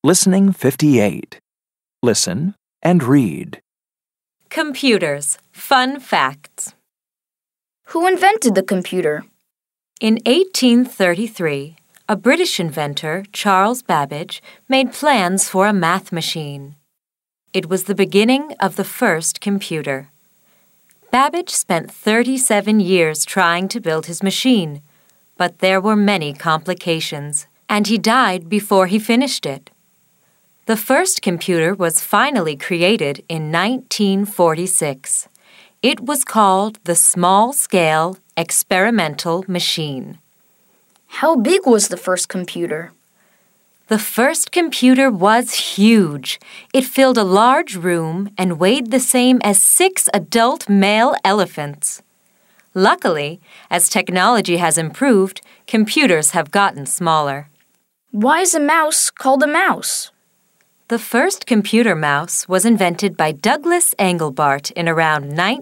Listening 58. Listen and read. Computers. Fun facts. Who invented the computer? In 1833, a British inventor, Charles Babbage, made plans for a math machine. It was the beginning of the first computer. Babbage spent 37 years trying to build his machine, but there were many complications, and he died before he finished it. The first computer was finally created in 1946. It was called the Small-Scale Experimental Machine. How big was the first computer? The first computer was huge. It filled a large room and weighed the same as 6 adult male elephants. Luckily, as technology has improved, computers have gotten smaller. Why is a mouse called a mouse? The first computer mouse was invented by Douglas Engelbart in around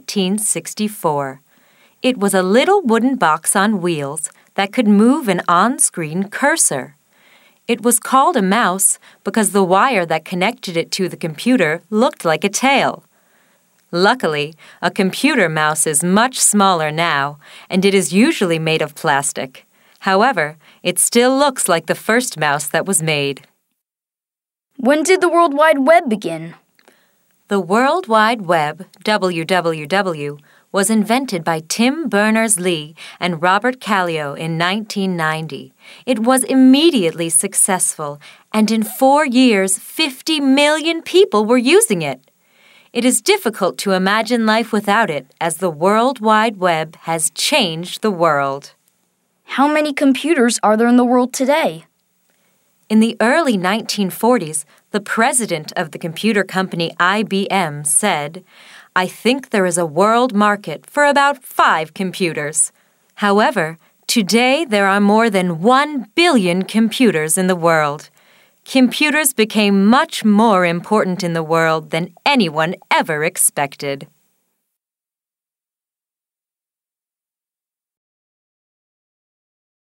1964. It was a little wooden box on wheels that could move an on-screen cursor. It was called a mouse because the wire that connected it to the computer looked like a tail. Luckily, a computer mouse is much smaller now, and it is usually made of plastic. However, it still looks like the first mouse that was made. When did the World Wide Web begin? The World Wide Web, WWW, was invented by Tim Berners-Lee and Robert Kallio in 1990. It was immediately successful, and in 4 years, 50 million people were using it. It is difficult to imagine life without it, as the World Wide Web has changed the world. How many computers are there in the world today? In the early 1940s, the president of the computer company IBM said, "I think there is a world market for about 5 computers." However, today there are more than 1 billion computers in the world. Computers became much more important in the world than anyone ever expected.